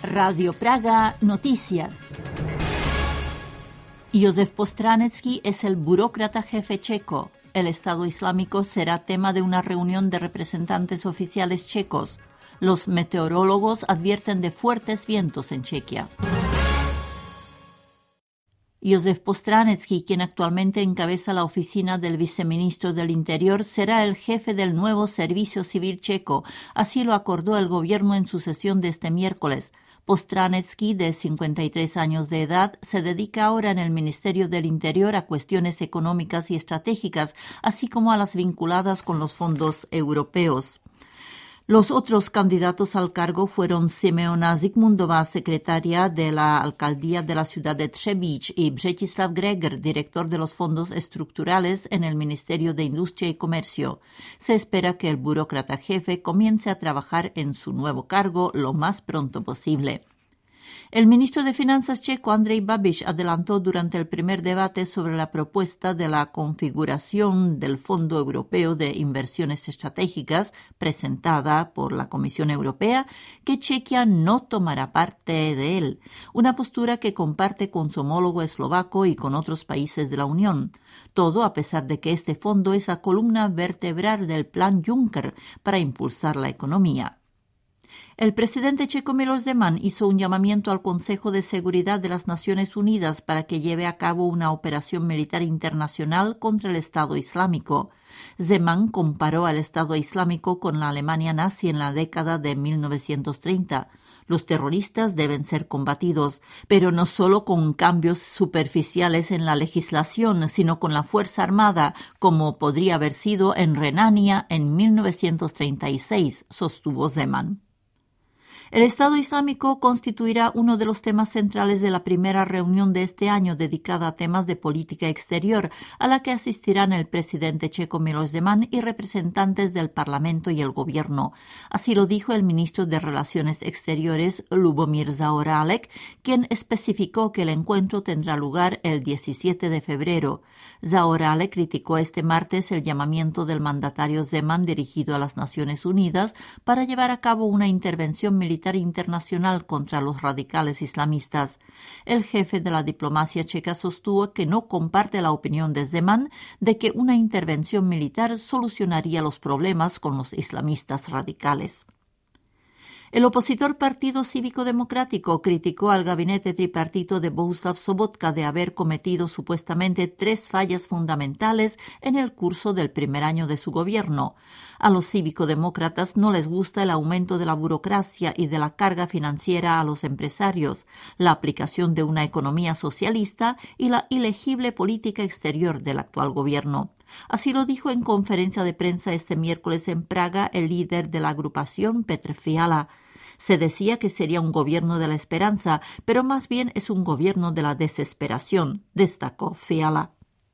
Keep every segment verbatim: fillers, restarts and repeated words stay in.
Radio Praga Noticias. Josef Postránecký es el burócrata jefe checo. El Estado Islámico será tema de una reunión de representantes oficiales checos. Los meteorólogos advierten de fuertes vientos en Chequia. Josef Postránecký, quien actualmente encabeza la oficina del viceministro del Interior, será el jefe del nuevo Servicio Civil checo. Así lo acordó el gobierno en su sesión de este miércoles. Postránecký, de cincuenta y tres años de edad, se dedica ahora en el Ministerio del Interior a cuestiones económicas y estratégicas, así como a las vinculadas con los fondos europeos. Los otros candidatos al cargo fueron Simeona Zikmundová, secretaria de la alcaldía de la ciudad de Třebíč, y Břetislav Greger, director de los fondos estructurales en el Ministerio de Industria y Comercio. Se espera que el burócrata jefe comience a trabajar en su nuevo cargo lo más pronto posible. El ministro de Finanzas checo Andrej Babiš adelantó durante el primer debate sobre la propuesta de la configuración del Fondo Europeo de Inversiones Estratégicas presentada por la Comisión Europea que Chequia no tomará parte de él, una postura que comparte con su homólogo eslovaco y con otros países de la Unión. Todo a pesar de que este fondo es la columna vertebral del Plan Juncker para impulsar la economía. El presidente checo Miloš Zeman hizo un llamamiento al Consejo de Seguridad de las Naciones Unidas para que lleve a cabo una operación militar internacional contra el Estado Islámico. Zeman comparó al Estado Islámico con la Alemania nazi en la década de mil novecientos treinta. Los terroristas deben ser combatidos, pero no solo con cambios superficiales en la legislación, sino con la fuerza armada, como podría haber sido en Renania en mil novecientos treinta y seis, sostuvo Zeman. El Estado Islámico constituirá uno de los temas centrales de la primera reunión de este año dedicada a temas de política exterior, a la que asistirán el presidente checo Miloš Zeman y representantes del Parlamento y el Gobierno. Así lo dijo el ministro de Relaciones Exteriores, Lubomír Zaorálek, quien especificó que el encuentro tendrá lugar el diecisiete de febrero. Zaorálek criticó este martes el llamamiento del mandatario Zeman dirigido a las Naciones Unidas para llevar a cabo una intervención militar internacional contra los radicales islamistas. El jefe de la diplomacia checa sostuvo que no comparte la opinión de Zeman de que una intervención militar solucionaría los problemas con los islamistas radicales. El opositor Partido Cívico Democrático criticó al gabinete tripartito de Bohuslav Sobotka de haber cometido supuestamente tres fallas fundamentales en el curso del primer año de su gobierno. A los cívico-demócratas no les gusta el aumento de la burocracia y de la carga financiera a los empresarios, la aplicación de una economía socialista y la ilegible política exterior del actual gobierno. Así lo dijo en conferencia de prensa este miércoles en Praga el líder de la agrupación Petr Fiala. Se decía que sería un gobierno de la esperanza, pero más bien es un gobierno de la desesperación, destacó Fiala.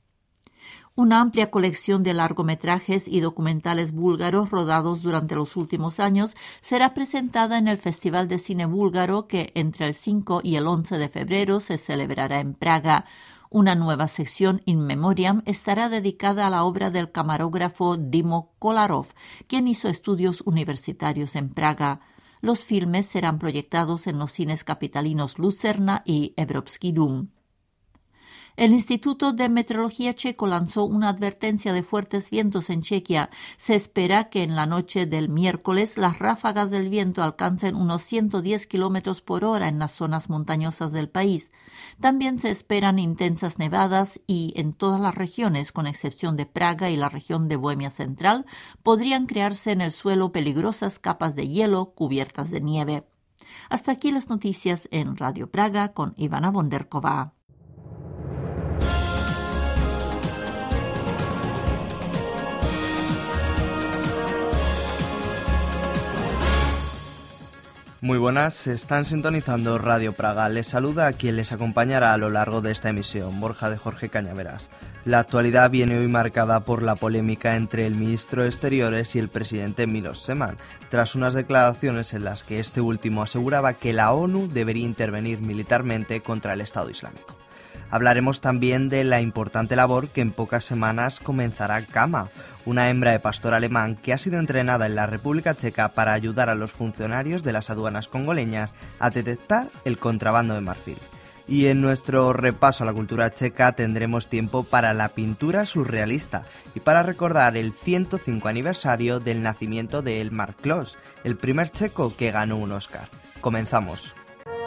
Una amplia colección de largometrajes y documentales búlgaros rodados durante los últimos años será presentada en el Festival de Cine Búlgaro que entre el cinco y el once de febrero se celebrará en Praga. Una nueva sección in memoriam estará dedicada a la obra del camarógrafo Dimo Kolarov, quien hizo estudios universitarios en Praga. Los filmes serán proyectados en los cines capitalinos Lucerna y Evropský dům. El Instituto de Meteorología checo lanzó una advertencia de fuertes vientos en Chequia. Se espera que en la noche del miércoles las ráfagas del viento alcancen unos ciento diez kilómetros por hora en las zonas montañosas del país. También se esperan intensas nevadas y en todas las regiones, con excepción de Praga y la región de Bohemia Central, podrían crearse en el suelo peligrosas capas de hielo cubiertas de nieve. Hasta aquí las noticias en Radio Praga con Ivana Bonderková. Muy buenas, están sintonizando Radio Praga. Les saluda a quien les acompañará a lo largo de esta emisión, Borja de Jorge Cañaveras. La actualidad viene hoy marcada por la polémica entre el ministro de Exteriores y el presidente Miloš Zeman, tras unas declaraciones en las que este último aseguraba que la ONU debería intervenir militarmente contra el Estado Islámico. Hablaremos también de la importante labor que en pocas semanas comenzará Kama, una hembra de pastor alemán que ha sido entrenada en la República Checa para ayudar a los funcionarios de las aduanas congoleñas a detectar el contrabando de marfil. Y en nuestro repaso a la cultura checa tendremos tiempo para la pintura surrealista y para recordar el ciento cinco aniversario del nacimiento de Elmar Klos, el primer checo que ganó un Oscar. Comenzamos.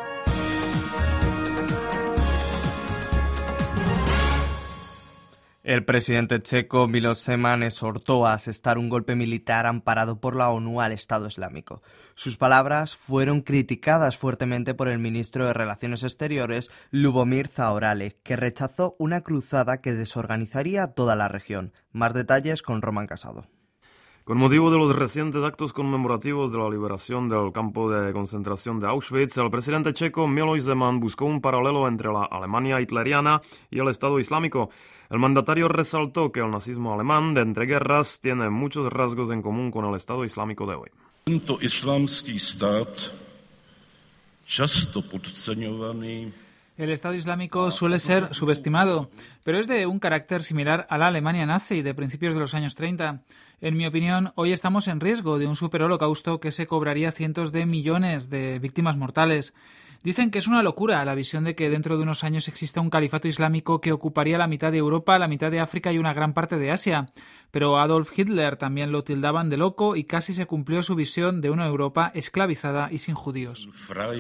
El presidente checo Miloš Zeman exhortó a asestar un golpe militar amparado por la ONU al Estado Islámico. Sus palabras fueron criticadas fuertemente por el ministro de Relaciones Exteriores, Lubomir Zaorálek, que rechazó una cruzada que desorganizaría toda la región. Más detalles con Román Casado. Con motivo de los recientes actos conmemorativos de la liberación del campo de concentración de Auschwitz, el presidente checo Miloš Zeman buscó un paralelo entre la Alemania hitleriana y el Estado Islámico. El mandatario resaltó que el nazismo alemán de entreguerras tiene muchos rasgos en común con el Estado Islámico de hoy. Tento islámský stát, často podceňovaný. El Estado Islámico suele ser subestimado, pero es de un carácter similar a la Alemania nazi de principios de los años treinta. En mi opinión, hoy estamos en riesgo de un superholocausto que se cobraría cientos de millones de víctimas mortales. Dicen que es una locura la visión de que dentro de unos años exista un califato islámico que ocuparía la mitad de Europa, la mitad de África y una gran parte de Asia. Pero Adolf Hitler también lo tildaban de loco y casi se cumplió su visión de una Europa esclavizada y sin judíos.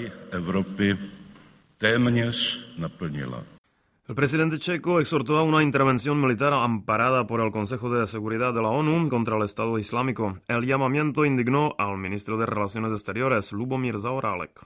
El presidente checo exhortó a una intervención militar amparada por el Consejo de Seguridad de la ONU contra el Estado Islámico. El llamamiento indignó al ministro de Relaciones Exteriores, Lubomir Zaorálek.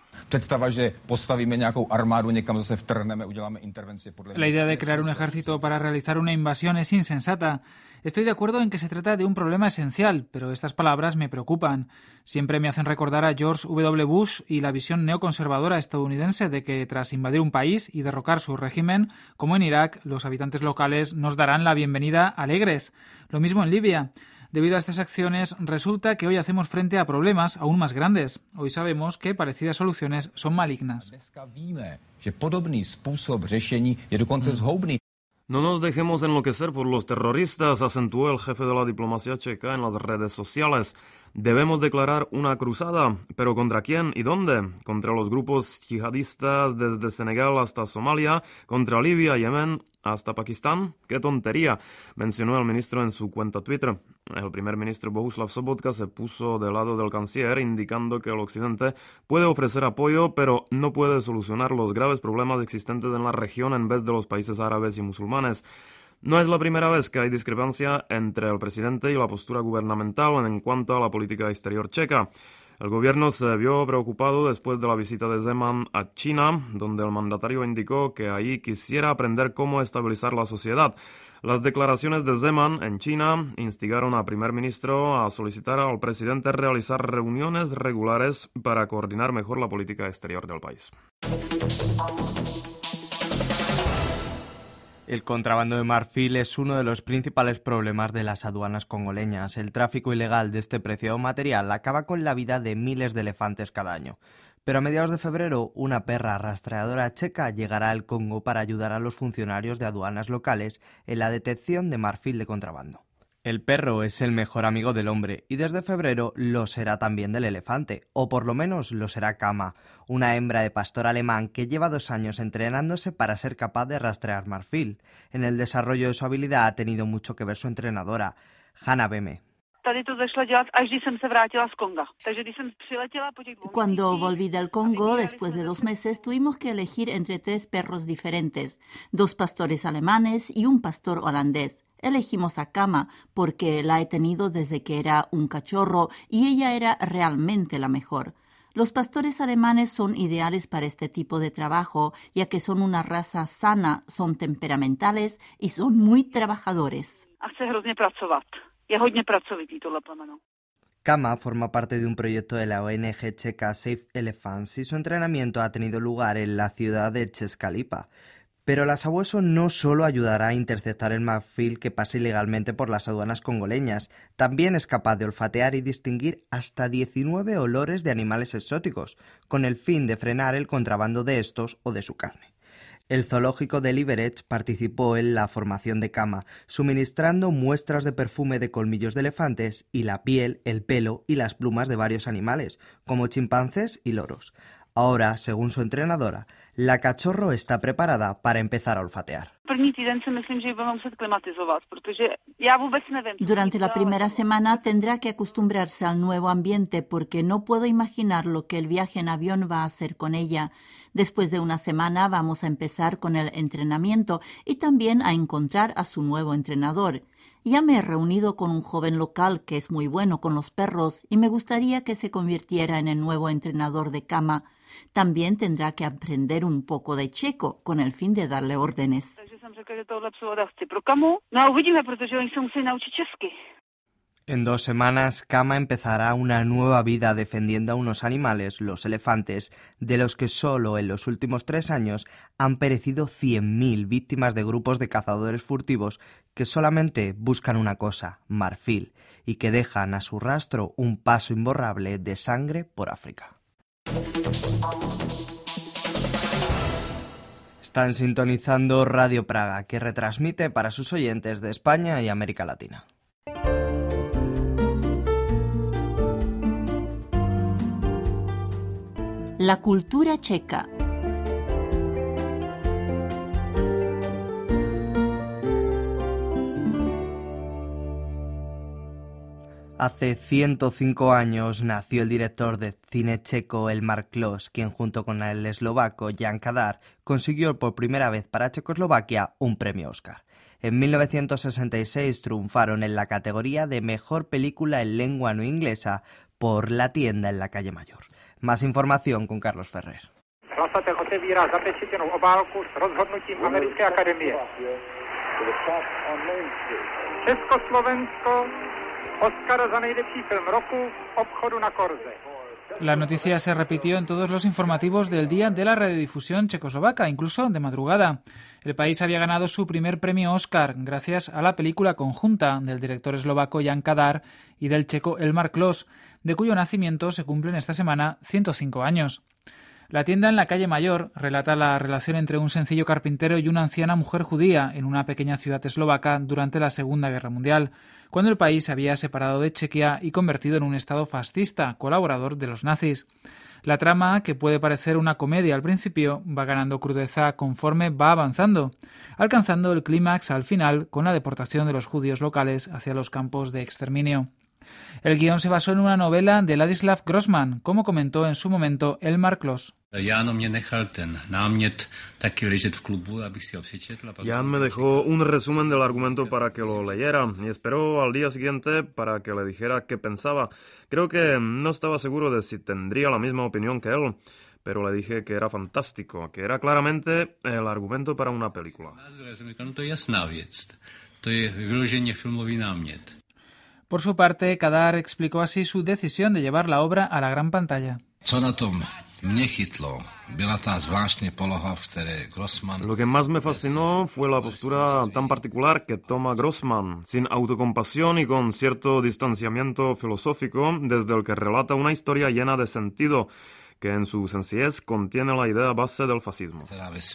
La idea de crear un ejército para realizar una invasión es insensata. Estoy de acuerdo en que se trata de un problema esencial, pero estas palabras me preocupan. Siempre me hacen recordar a George W. Bush y la visión neoconservadora estadounidense de que tras invadir un país y derrocar su régimen, como en Irak, los habitantes locales nos darán la bienvenida alegres. Lo mismo en Libia. Debido a estas acciones, resulta que hoy hacemos frente a problemas aún más grandes. Hoy sabemos que parecidas soluciones son malignas. No nos dejemos enloquecer por los terroristas, acentuó el jefe de la diplomacia checa en las redes sociales. Debemos declarar una cruzada, pero ¿contra quién y dónde? ¿Contra los grupos yihadistas desde Senegal hasta Somalia? ¿Contra Libia, Yemen hasta Pakistán? ¡Qué tontería!, mencionó el ministro en su cuenta Twitter. El primer ministro Bohuslav Sobotka se puso del lado del canciller, indicando que el Occidente puede ofrecer apoyo, pero no puede solucionar los graves problemas existentes en la región en vez de los países árabes y musulmanes. No es la primera vez que hay discrepancia entre el presidente y la postura gubernamental en cuanto a la política exterior checa. El gobierno se vio preocupado después de la visita de Zeman a China, donde el mandatario indicó que ahí quisiera aprender cómo estabilizar la sociedad. Las declaraciones de Zeman en China instigaron al primer ministro a solicitar al presidente realizar reuniones regulares para coordinar mejor la política exterior del país. El contrabando de marfil es uno de los principales problemas de las aduanas congoleñas. El tráfico ilegal de este preciado material acaba con la vida de miles de elefantes cada año. Pero a mediados de febrero, una perra rastreadora checa llegará al Congo para ayudar a los funcionarios de aduanas locales en la detección de marfil de contrabando. El perro es el mejor amigo del hombre y desde febrero lo será también del elefante, o por lo menos lo será Kama, una hembra de pastor alemán que lleva dos años entrenándose para ser capaz de rastrear marfil. En el desarrollo de su habilidad ha tenido mucho que ver su entrenadora, Hanna Beme. Cuando volví del Congo, después de dos meses, tuvimos que elegir entre tres perros diferentes, dos pastores alemanes y un pastor holandés. Elegimos a Kama porque la he tenido desde que era un cachorro y ella era realmente la mejor. Los pastores alemanes son ideales para este tipo de trabajo, ya que son una raza sana, son temperamentales y son muy trabajadores. Kama forma parte de un proyecto de la O N G checa Save Elephants y su entrenamiento ha tenido lugar en la ciudad de Cheskalipa. Pero la sabueso no solo ayudará a interceptar el marfil que pasa ilegalmente por las aduanas congoleñas, también es capaz de olfatear y distinguir hasta diecinueve olores de animales exóticos, con el fin de frenar el contrabando de estos o de su carne. El zoológico de Liberec participó en la formación de Kama, suministrando muestras de perfume de colmillos de elefantes y la piel, el pelo y las plumas de varios animales, como chimpancés y loros. Ahora, según su entrenadora, la cachorro está preparada para empezar a olfatear. Durante la primera semana tendrá que acostumbrarse al nuevo ambiente porque no puedo imaginar lo que el viaje en avión va a hacer con ella. Después de una semana vamos a empezar con el entrenamiento y también a encontrar a su nuevo entrenador. Ya me he reunido con un joven local que es muy bueno con los perros y me gustaría que se convirtiera en el nuevo entrenador de Kama. También tendrá que aprender un poco de checo con el fin de darle órdenes. En dos semanas, Kama empezará una nueva vida defendiendo a unos animales, los elefantes, de los que solo en los últimos tres años han perecido cien mil víctimas de grupos de cazadores furtivos que solamente buscan una cosa, marfil, y que dejan a su rastro un paso imborrable de sangre por África. Están sintonizando Radio Praga, que retransmite para sus oyentes de España y América Latina. La cultura checa. Hace ciento cinco años nació el director de cine checo Elmar Klos, quien junto con el eslovaco Jan Kadar consiguió por primera vez para Checoslovaquia un premio Oscar. En mil novecientos sesenta y seis triunfaron en la categoría de Mejor Película en Lengua No Inglesa por La tienda en la calle Mayor. Más información con Carlos Ferrer. Hlasatel otevírá zapečetěnou obálku s rozhodnutím Americké akademie. Československo, Oscar za nejlepší film roku v obchodu na Korze. La noticia se repitió en todos los informativos del día de la radiodifusión checoslovaca, incluso de madrugada. El país había ganado su primer premio Oscar gracias a la película conjunta del director eslovaco Jan Kadar y del checo Elmar Klos, de cuyo nacimiento se cumplen esta semana ciento cinco años. La tienda en la calle Mayor relata la relación entre un sencillo carpintero y una anciana mujer judía en una pequeña ciudad eslovaca durante la Segunda Guerra Mundial, cuando el país se había separado de Chequia y convertido en un estado fascista, colaborador de los nazis. La trama, que puede parecer una comedia al principio, va ganando crudeza conforme va avanzando, alcanzando el clímax al final con la deportación de los judíos locales hacia los campos de exterminio. El guión se basó en una novela de Ladislav Grossman, como comentó en su momento Elmar Klos. Jan me dejó un resumen del argumento para que lo leyera y esperó al día siguiente para que le dijera qué pensaba. Creo que no estaba seguro de si tendría la misma opinión que él, pero le dije que era fantástico, que era claramente el argumento para una película. Por su parte, Kadar explicó así su decisión de llevar la obra a la gran pantalla. Lo que más me fascinó fue la postura tan particular que toma Grossman, sin autocompasión y con cierto distanciamiento filosófico, desde el que relata una historia llena de sentido, que en su sencillez contiene la idea base del fascismo.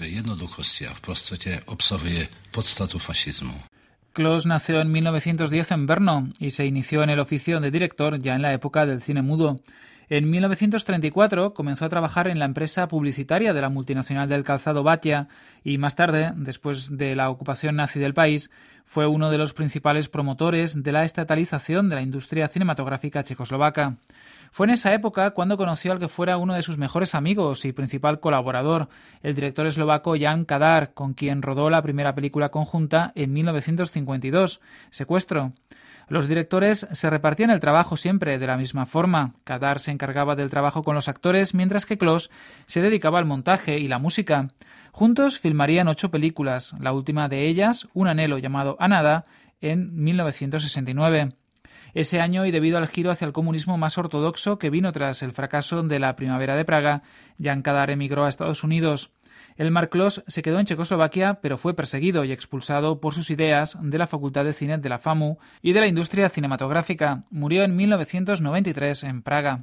Klos nació en mil novecientos diez en Brno y se inició en el oficio de director ya en la época del cine mudo. En mil novecientos treinta y cuatro comenzó a trabajar en la empresa publicitaria de la multinacional del calzado Batia y más tarde, después de la ocupación nazi del país, fue uno de los principales promotores de la estatalización de la industria cinematográfica checoslovaca. Fue en esa época cuando conoció al que fuera uno de sus mejores amigos y principal colaborador, el director eslovaco Jan Kadar, con quien rodó la primera película conjunta en mil novecientos cincuenta y dos, Secuestro. Los directores se repartían el trabajo siempre de la misma forma. Kadar se encargaba del trabajo con los actores, mientras que Klos se dedicaba al montaje y la música. Juntos filmarían ocho películas, la última de ellas, Un anhelo llamado A nada, en mil novecientos sesenta y nueve. Ese año, y debido al giro hacia el comunismo más ortodoxo que vino tras el fracaso de la Primavera de Praga, Jan Kadar emigró a Estados Unidos. Elmar Klos se quedó en Checoslovaquia, pero fue perseguido y expulsado por sus ideas de la Facultad de Cine de la FAMU y de la industria cinematográfica. Murió en mil novecientos noventa y tres en Praga.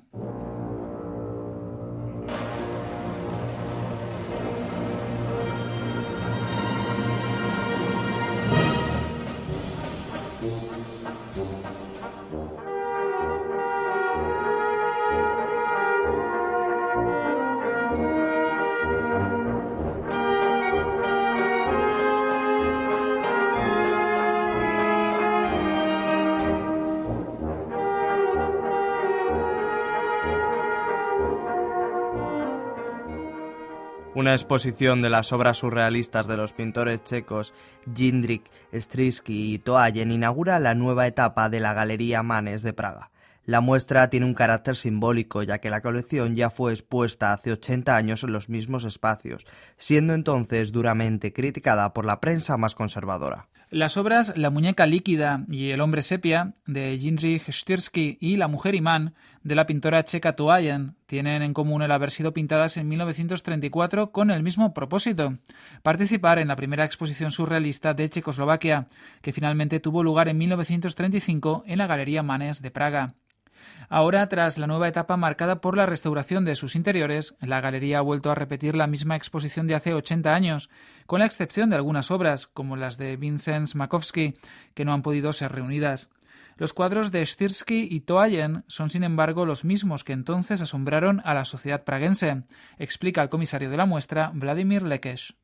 Una exposición de las obras surrealistas de los pintores checos Jindřich, Stříský y Toayen inaugura la nueva etapa de la Galería Manes de Praga. La muestra tiene un carácter simbólico, ya que la colección ya fue expuesta hace ochenta años en los mismos espacios, siendo entonces duramente criticada por la prensa más conservadora. Las obras La muñeca líquida y El hombre sepia, de Jindřich Stříský, y La mujer imán, de la pintora checa Toayen, tienen en común el haber sido pintadas en mil novecientos treinta y cuatro con el mismo propósito: participar en la primera exposición surrealista de Checoslovaquia, que finalmente tuvo lugar en mil novecientos treinta y cinco en la Galería Manes de Praga. Ahora, tras la nueva etapa marcada por la restauración de sus interiores, la galería ha vuelto a repetir la misma exposición de hace ochenta años, con la excepción de algunas obras, como las de Vincent Makowski, que no han podido ser reunidas. Los cuadros de Stříský y Toayen son, sin embargo, los mismos que entonces asombraron a la sociedad praguense, explica el comisario de la muestra, Vladimír Lekeš.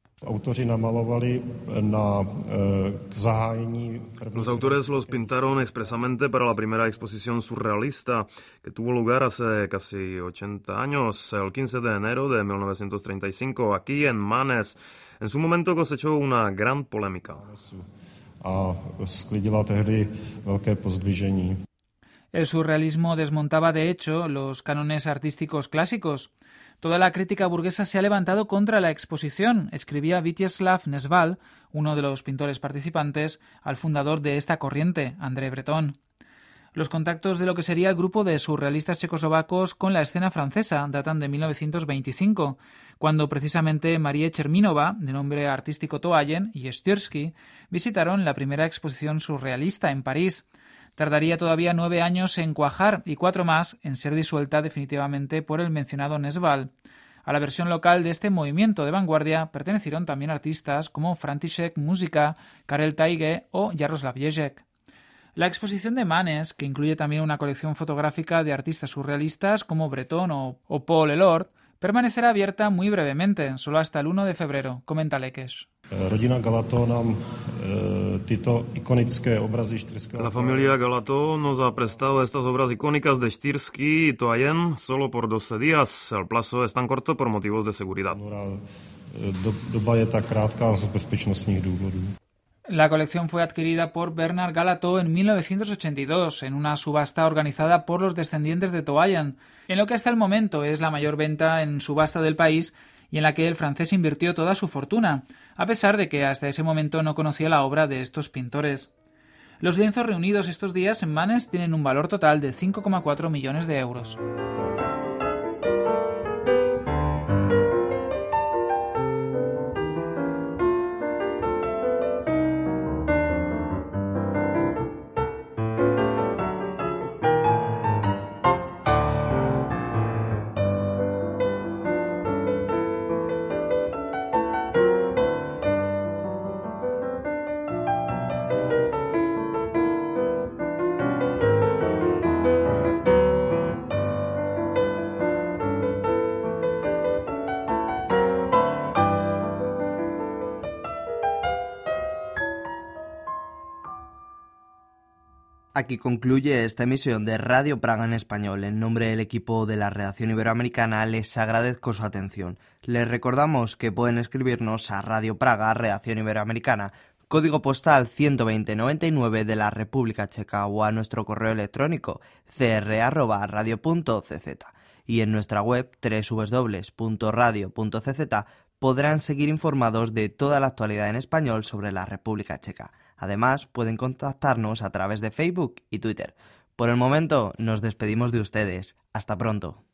Los autores los pintaron expresamente para la primera exposición surrealista, que tuvo lugar hace casi ochenta años, el quince de enero de mil novecientos treinta y cinco, aquí en Manes. En su momento cosechó una gran polémica. El surrealismo desmontaba, de hecho, los cánones artísticos clásicos. Toda la crítica burguesa se ha levantado contra la exposición, escribía Vítězslav Nezval, uno de los pintores participantes, al fundador de esta corriente, André Breton. Los contactos de lo que sería el grupo de surrealistas checoslovacos con la escena francesa datan de mil novecientos veinticinco, cuando precisamente Marie Chermínova, de nombre artístico Toayen, y Stříský visitaron la primera exposición surrealista en París. Tardaría todavía nueve años en cuajar y cuatro más en ser disuelta definitivamente por el mencionado Nezval. A la versión local de este movimiento de vanguardia pertenecieron también artistas como František Mužička, Karel Taige o Jaroslav Ježek. La exposición de Manes, que incluye también una colección fotográfica de artistas surrealistas como Breton o, o Paul Elord, permanecerá abierta muy brevemente, solo hasta el uno de febrero, comenta Lekeš. La familia Galato nos ha prestado estas obras icónicas de Stříský y Toayen solo por doce días. El plazo es tan corto por motivos de seguridad. La colección fue adquirida por Bernard Galato en mil novecientos ochenta y dos en una subasta organizada por los descendientes de Toayen, en lo que hasta el momento es la mayor venta en subasta del país y en la que el francés invirtió toda su fortuna, a pesar de que hasta ese momento no conocía la obra de estos pintores. Los lienzos reunidos estos días en Manes tienen un valor total de cinco coma cuatro millones de euros. Aquí concluye esta emisión de Radio Praga en español. En nombre del equipo de la redacción iberoamericana les agradezco su atención. Les recordamos que pueden escribirnos a Radio Praga, redacción iberoamericana, código postal ciento veinte noventa y nueve de la República Checa, o a nuestro correo electrónico c r arroba radio punto c z. Y en nuestra web doble u doble u doble u punto radio punto c z podrán seguir informados de toda la actualidad en español sobre la República Checa. Además, pueden contactarnos a través de Facebook y Twitter. Por el momento, nos despedimos de ustedes. Hasta pronto.